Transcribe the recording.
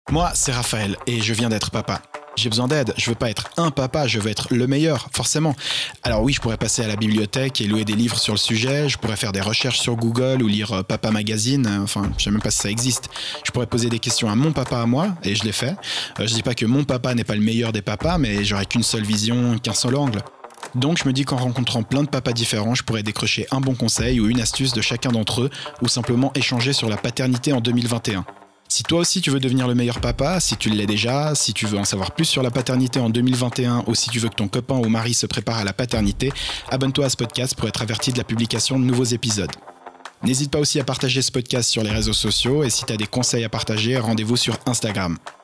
Moi, c'est Raphaël et je viens d'être papa. J'ai besoin d'aide, je veux pas être un papa, je veux être le meilleur, forcément. Alors oui, je pourrais passer à la bibliothèque et louer des livres sur le sujet, je pourrais faire des recherches sur Google ou lire Papa Magazine, enfin, je sais même pas si ça existe. Je pourrais poser des questions à mon papa à moi, et je l'ai fait. Je dis pas que mon papa n'est pas le meilleur des papas, mais j'aurais qu'une seule vision, qu'un seul angle. Donc je me dis qu'en rencontrant plein de papas différents, je pourrais décrocher un bon conseil ou une astuce de chacun d'entre eux, ou simplement échanger sur la paternité en 2021. Si toi aussi tu veux devenir le meilleur papa, si tu l'es déjà, si tu veux en savoir plus sur la paternité en 2021 ou si tu veux que ton copain ou mari se prépare à la paternité, abonne-toi à ce podcast pour être averti de la publication de nouveaux épisodes. N'hésite pas aussi à partager ce podcast sur les réseaux sociaux et si tu as des conseils à partager, rendez-vous sur Instagram.